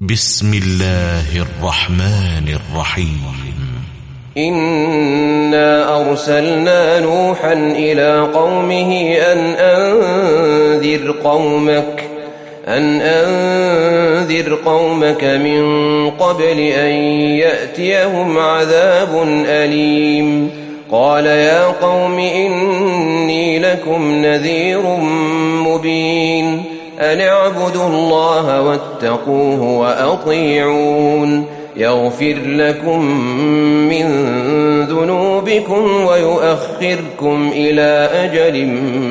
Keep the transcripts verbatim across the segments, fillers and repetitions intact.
بسم الله الرحمن الرحيم. إنا أرسلنا نوحا إلى قومه أن أنذر قومك أن أنذر قومك من قبل أن يأتيهم عذاب أليم. قال يا قوم إني لكم نذير مبين أن اعبدوا الله واتقوه وأطيعون يغفر لكم من ذنوبكم ويؤخركم إلى أجل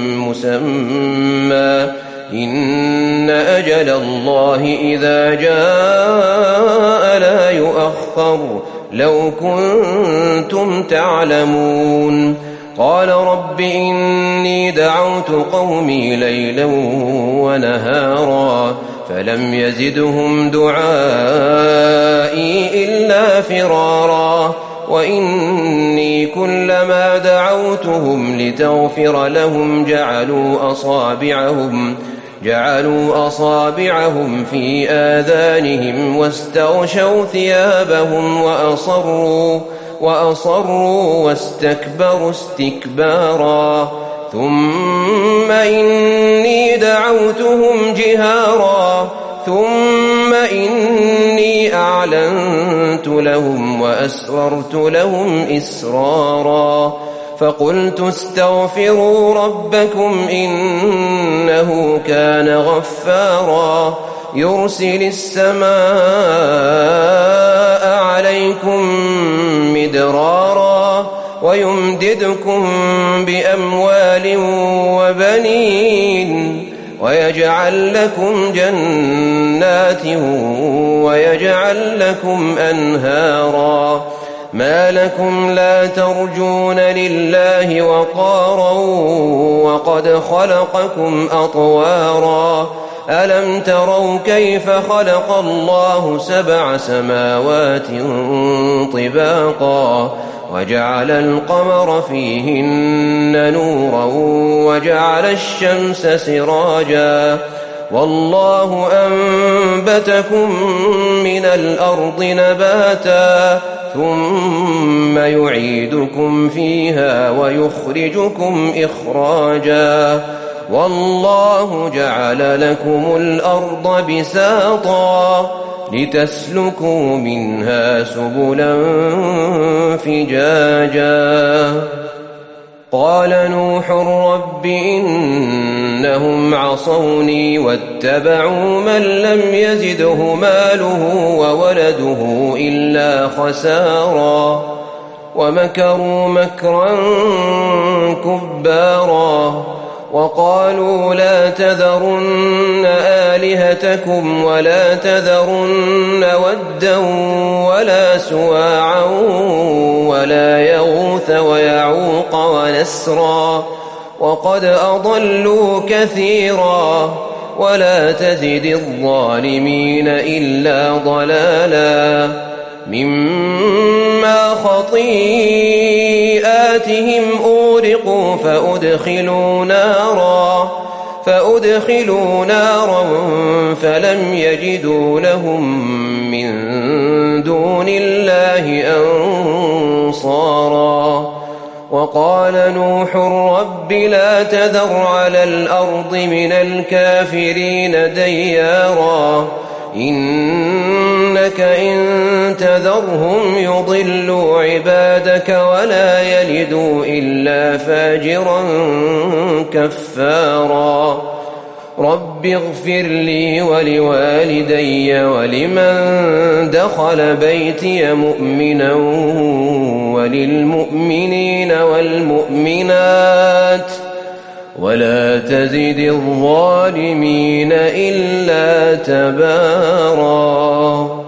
مسمى إن أجل الله إذا جاء لا يؤخر لو كنتم تعلمون. قال رب إني دعوت قومي ليلا ونهارا فلم يزدهم دعائي إلا فرارا وإني كلما دعوتهم لتغفر لهم جعلوا أصابعهم جعلوا أصابعهم في آذانهم واستغشوا ثيابهم وأصروا وأصروا واستكبروا استكبارا ثم إني دعوتهم جهارا ثم إني أعلنت لهم وأسررت لهم إسرارا فقلت استغفروا ربكم إنه كان غفارا يرسل السماء عليكم مدرارا ويمددكم بأموال وبنين ويجعل لكم جنات ويجعل لكم أنهارا ما لكم لا ترجون لله وقارا وقد خلقكم أطوارا ألم تروا كيف خلق الله سبع سماوات طباقا وجعل القمر فيهن نورا وجعل الشمس سراجا والله أنبتكم من الأرض نباتا ثم يعيدكم فيها ويخرجكم إخراجا والله جعل لكم الأرض بساطا لتسلكوا منها سبلا فجاجا. قال نوح رب إنهم عصوني واتبعوا من لم يزده ماله وولده إلا خسارا ومكروا مكرا كبارا وقالوا لا تذرن آلهتكم ولا تذرن ودا ولا سواعا ولا يغوث ويعوق ونسرا وقد أضلوا كثيرا ولا تزد الظالمين إلا ضلالا مما خطيئاتهم أورقوا فأدخلوا نارا فأدخلوا نارا فلم يجدوا لهم من دون الله أنصارا. وقال نوح رب لا تذر على الأرض من الكافرين ديارا إنك إن تذرهم يضلوا عبادك ولا يلدوا إلا فاجرا كفارا. رب اغفر لي ولوالدي ولمن دخل بيتي مؤمنا وللمؤمنين والمؤمنات ولا تزد الظالمين إلا تبارا.